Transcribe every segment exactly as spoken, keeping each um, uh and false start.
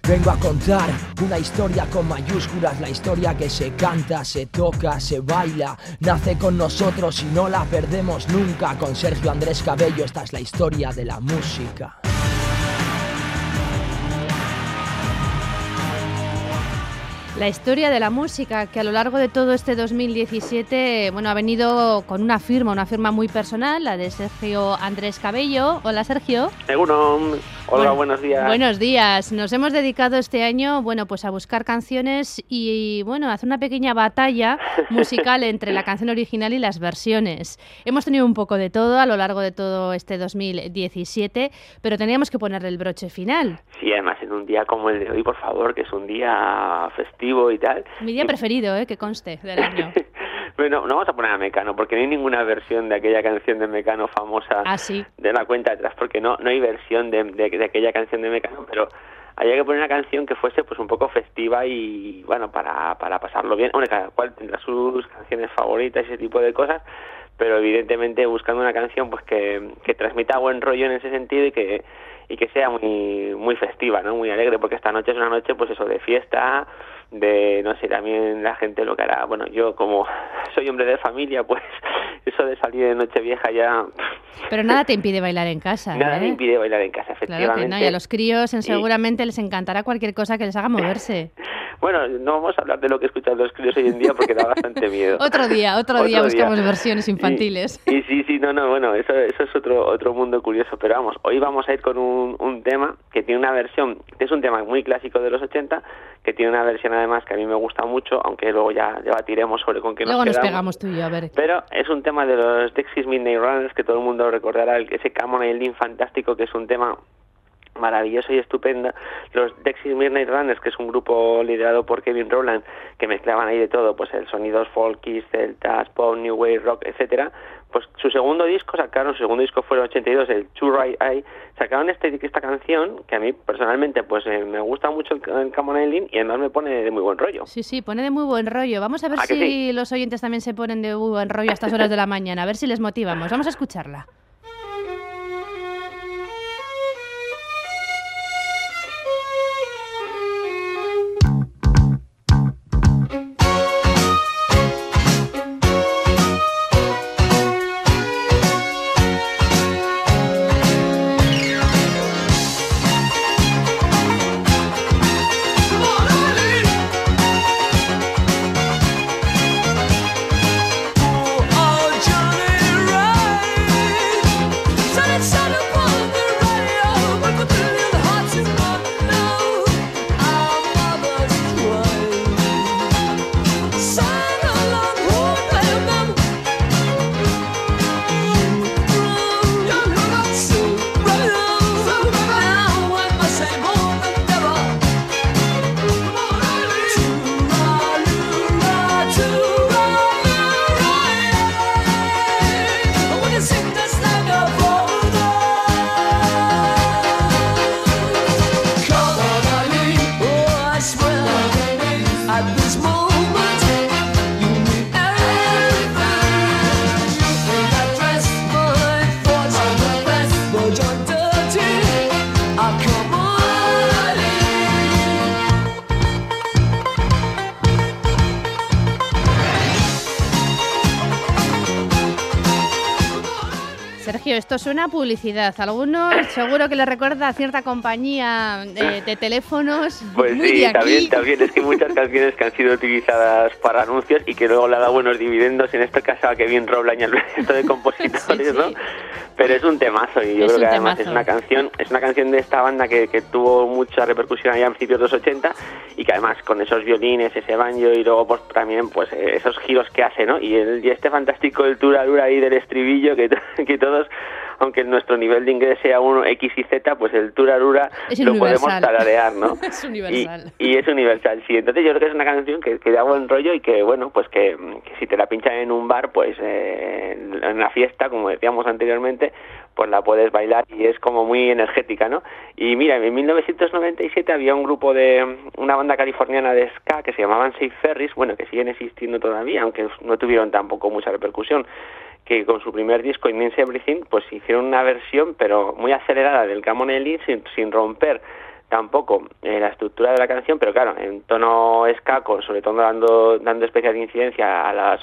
Vengo a contar una historia con mayúsculas, la historia que se canta, se toca, se baila, nace con nosotros y no la perdemos nunca. Con Sergio Andrés Cabello, esta es la historia de la música. La historia de la música que a lo largo de todo este dos mil diecisiete, bueno, ha venido con una firma, una firma muy personal, la de Sergio Andrés Cabello. Hola, Sergio. Seguro. Hola, bueno, buenos días. Buenos días. Nos hemos dedicado este año, bueno, pues a buscar canciones y, bueno, a hacer una pequeña batalla musical entre la canción original y las versiones. Hemos tenido un poco de todo a lo largo de todo este dos mil diecisiete, pero teníamos que ponerle el broche final. Sí, además en un día como el de hoy, por favor, que es un día festivo y tal. Mi día preferido, eh, que conste, del año. Bueno, no vamos a poner a Mecano, porque no hay ninguna versión de aquella canción de Mecano famosa ah, ¿sí? de la cuenta atrás, porque no no hay versión de, de, de aquella canción de Mecano, pero había que poner una canción que fuese pues un poco festiva y, bueno, para, para pasarlo bien. Bueno, cada cual tendrá sus canciones favoritas y ese tipo de cosas, pero evidentemente buscando una canción pues que, que transmita buen rollo en ese sentido y que y que sea muy muy festiva, ¿no? Muy alegre, porque esta noche es una noche pues eso de fiesta, de no sé, también la gente lo que hará. Bueno, yo como soy hombre de familia, pues eso de salir de Nochevieja ya... Pero nada te impide bailar en casa, Nada ¿eh? me impide bailar en casa, efectivamente. Claro que no, y a los críos seguramente y... les encantará cualquier cosa que les haga moverse. Bueno, no vamos a hablar de lo que escuchan los críos hoy en día porque da bastante miedo. otro día, otro, otro día buscamos día. versiones infantiles. Y, y sí, sí, no, no, bueno, eso, eso es otro otro mundo curioso. Pero vamos, hoy vamos a ir con un, un tema que tiene una versión, que es un tema muy clásico de los ochenta, que tiene una versión además que a mí me gusta mucho, aunque luego ya debatiremos sobre con qué nos Luego quedamos. nos pegamos tú y yo, a ver. Pero es un tema de los Dexys Midnight Runners que todo el mundo recordará, ese Come On Eileen fantástico, que es un tema maravilloso y estupenda. Los Dexys Midnight Runners, que es un grupo liderado por Kevin Rowland, que mezclaban ahí de todo, pues el sonidos folky, celtas, pop, new wave, rock, etcétera. Pues su segundo disco sacaron, su segundo disco fue el ochenta y dos, el To Right Eye, sacaron este, esta canción que a mí personalmente pues eh, me gusta mucho el, el Come On Eileen y además me pone de muy buen rollo. Sí, sí, pone de muy buen rollo. Vamos a ver si sí? los oyentes también se ponen de muy buen rollo a estas horas de la mañana, a ver si les motivamos. Vamos a escucharla. Sergio, esto suena a publicidad. Algunos seguro que le recuerda a cierta compañía de, de teléfonos. Pues muy sí, de aquí. también, también. Es que hay muchas canciones que han sido utilizadas para anuncios y que luego le ha dado buenos dividendos. En este caso a Kevin Rowland y al resto de compositores, sí, sí. ¿no? Pero es un temazo y yo es creo que además temazo. es una canción es una canción de esta banda que, que tuvo mucha repercusión allá a principios de los ochenta y que además con esos violines, ese banjo y luego pues también pues esos giros que hace, ¿no? Y, el, y este fantástico el turarura ahí del estribillo que, que todos, aunque nuestro nivel de inglés sea uno X y Z, pues el turarura lo podemos tararear, ¿no? Es universal. Y, y es universal, sí. Entonces yo creo que es una canción que, que da buen rollo y que, bueno, pues que, que si te la pinchan en un bar, pues eh, en una fiesta, como decíamos anteriormente, pues la puedes bailar y es como muy energética, ¿no? Y mira, en mil novecientos noventa y siete había un grupo de una banda californiana de ska que se llamaban Safe Ferries, bueno, que siguen existiendo todavía, aunque no tuvieron tampoco mucha repercusión, que con su primer disco, It Means Everything, pues hicieron una versión, pero muy acelerada del Come On Eileen, sin, sin romper tampoco eh, la estructura de la canción, pero claro, en tono ska, con, sobre todo dando dando especial incidencia a las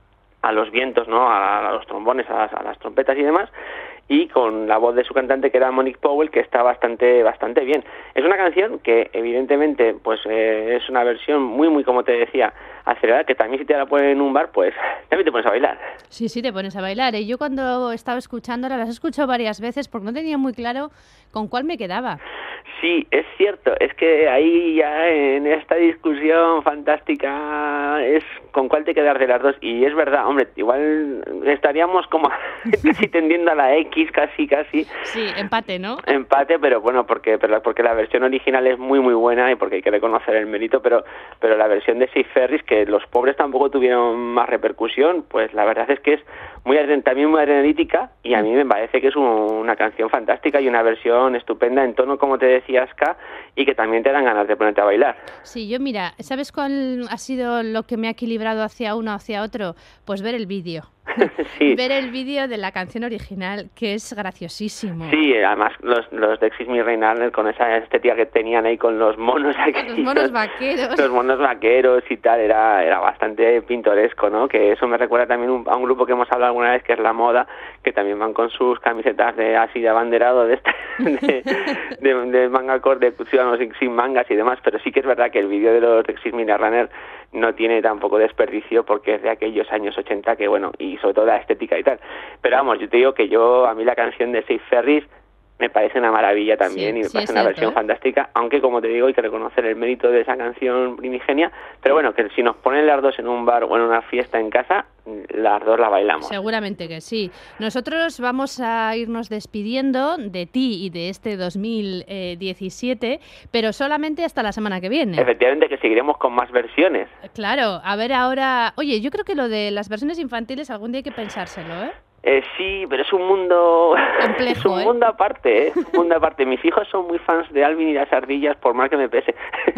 a los vientos, ¿no? A, a los trombones, a las, a las trompetas y demás, y con la voz de su cantante, que era Monique Powell, que está bastante bastante bien. Es una canción que evidentemente pues eh, es una versión muy muy, como te decía, acelerada, que también si te la ponen en un bar, pues también te pones a bailar. Sí, sí, te pones a bailar. Y yo cuando estaba escuchándola, las he escuchado varias veces porque no tenía muy claro con cuál me quedaba. Sí, es cierto, es que ahí ya en esta discusión fantástica es con cuál te quedas de las dos, y es verdad, hombre, igual estaríamos como casi tendiendo a la X, casi, casi. Sí, empate, ¿no? Empate, pero bueno, porque pero porque la versión original es muy, muy buena y porque hay que reconocer el mérito, pero pero la versión de Save Ferris, que los pobres tampoco tuvieron más repercusión, pues la verdad es que es muy también muy analítica, y a mí me parece que es un, una canción fantástica y una versión estupenda en tono, como te decía, ska, y que también te dan ganas de ponerte a bailar. Sí, yo mira, ¿sabes cuál ha sido lo que me ha equilibrado hacia uno o hacia otro? Pues ver el vídeo. Sí. Ver el vídeo de la canción original, que es graciosísimo. Sí, además los, los de Exis Mi Reina, con esa estética que tenían ahí con los monos aquellos, los monos vaqueros los monos vaqueros y tal, era era bastante pintoresco, ¿no? Que eso me recuerda también un, a un grupo que hemos hablado alguna vez, que es La Moda, que también van con sus camisetas de así de abanderado de, este, de, de, de manga corta, de ciudadanos sin, sin mangas y demás, pero sí que es verdad que el vídeo de los de Exis Mi Runner no tiene tampoco desperdicio, porque es de aquellos años ochenta, que bueno, y sobre todo la estética y tal. Pero vamos, yo te digo que yo, a mí la canción de Save Ferris me parece una maravilla también, sí, y me sí, parece una cierto, versión ¿eh? fantástica, aunque como te digo hay que reconocer el mérito de esa canción primigenia, pero bueno, que si nos ponen las dos en un bar o en una fiesta en casa, las dos la bailamos. Seguramente que sí. Nosotros vamos a irnos despidiendo de ti y de este dos mil diecisiete, pero solamente hasta la semana que viene. Efectivamente, que seguiremos con más versiones. Claro, a ver ahora... Oye, yo creo que lo de las versiones infantiles algún día hay que pensárselo, ¿eh? Eh, sí, pero es un mundo complejo, es un ¿eh? mundo aparte, ¿eh? Un mundo aparte. Mis hijos son muy fans de Alvin y las ardillas, por más que me pese.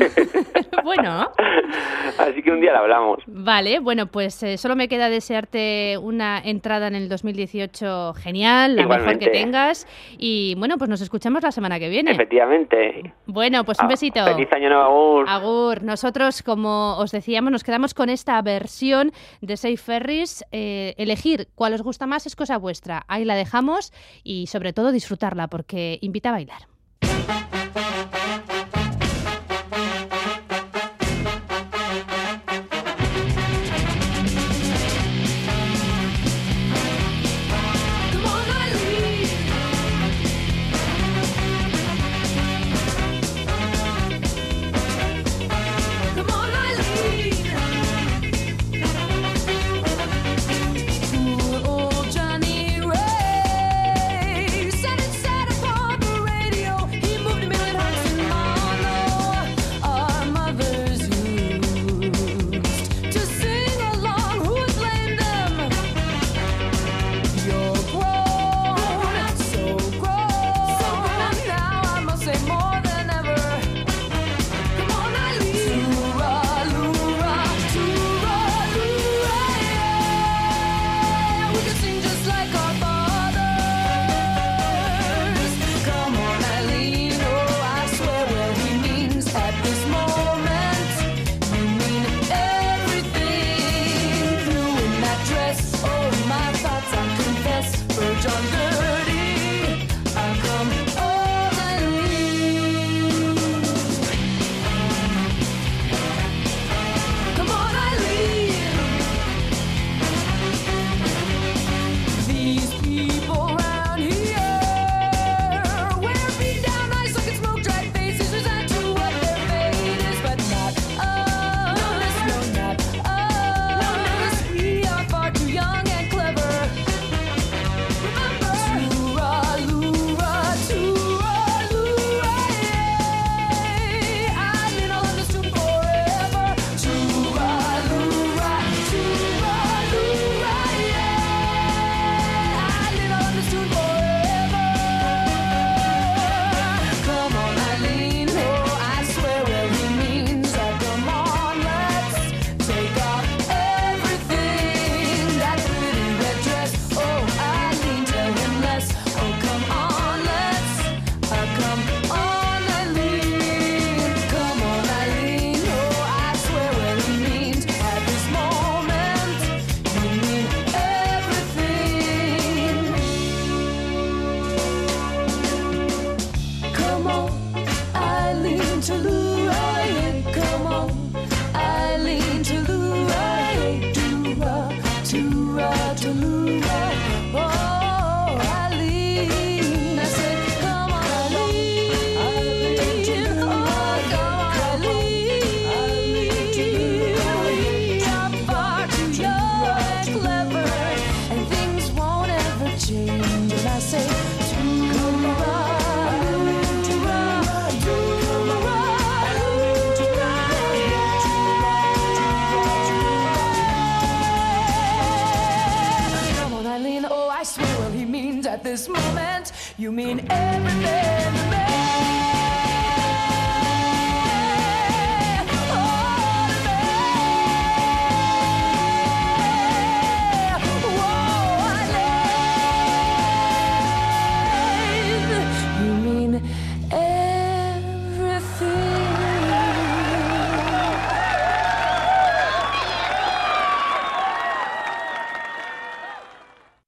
Bueno. Así que un día la hablamos. Vale, bueno, pues eh, solo me queda desearte una entrada en el dos mil dieciocho genial, la Igualmente. mejor que tengas. Y bueno, pues nos escuchamos la semana que viene. Efectivamente. Bueno, pues un ah, besito. Feliz año nuevo, agur. Agur. Nosotros, como os decíamos, nos quedamos con esta versión de Save Ferris. Eh, elegir cuál os gusta más es cosa vuestra. Ahí la dejamos y sobre todo disfrutarla porque invita a bailar. Radio. I say, do come run, do run, do come run, do run. Come on, Eileen, oh, I swear, well, he means at this moment, you mean everything to me.